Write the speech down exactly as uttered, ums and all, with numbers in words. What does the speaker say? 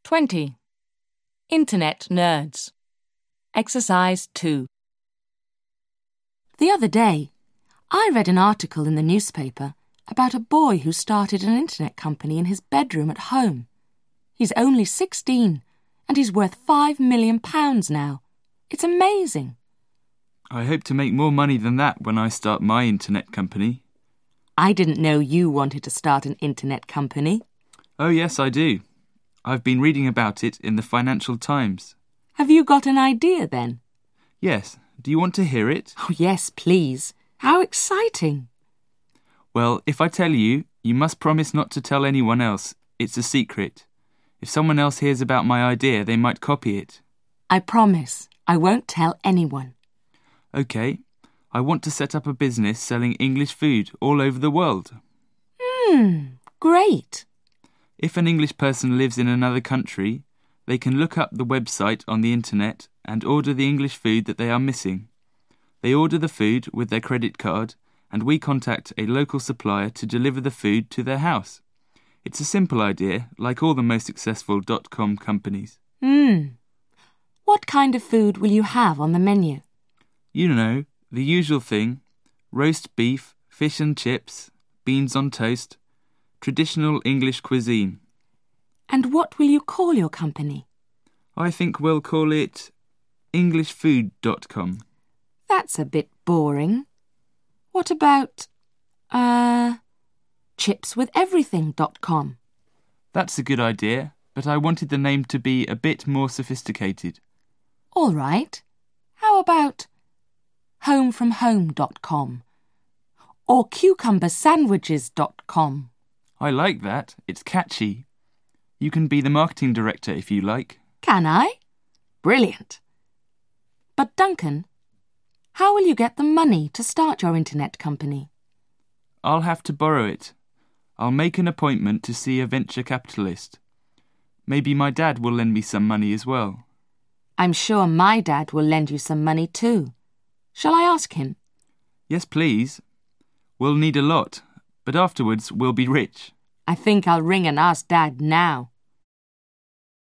twenty. Internet Nerds. Exercise two. The other day, I read an article in the newspaper about a boy who started an internet company in his bedroom at home. He's only sixteen, and he's worth five million pounds now. It's amazing. I hope to make more money than that when I start my internet company. I didn't know you wanted to start an internet company. Oh yes, I do. I've been reading about it in the Financial Times. Have you got an idea then? Yes. Do you want to hear it? Oh yes, please. How exciting. Well, if I tell you, you must promise not to tell anyone else. It's a secret. If someone else hears about my idea, they might copy it. I promise. I won't tell anyone. OK. I want to set up a business selling English food all over the world. Hmm, great. If an English person lives in another country, they can look up the website on the internet and order the English food that they are missing. They order the food with their credit card, and we contact a local supplier to deliver the food to their house. It's a simple idea, like all the most successful dot-com companies. Hmm. What kind of food will you have on the menu? You know, the usual thing: roast beef, fish and chips, beans on toast, traditional English cuisine. And what will you call your company? I think we'll call it english food dot com. That's a bit boring. What about, uh, chips with everything dot com? That's a good idea, but I wanted the name to be a bit more sophisticated. All right. How about home from home dot com or cucumber sandwiches dot com? I like that. It's catchy. You can be the marketing director if you like. Can I? Brilliant. But Duncan, how will you get the money to start your internet company? I'll have to borrow it. I'll make an appointment to see a venture capitalist. Maybe my dad will lend me some money as well. I'm sure my dad will lend you some money too. Shall I ask him? Yes, please. We'll need a lot, but afterwards we'll be rich. I think I'll ring and ask Dad now.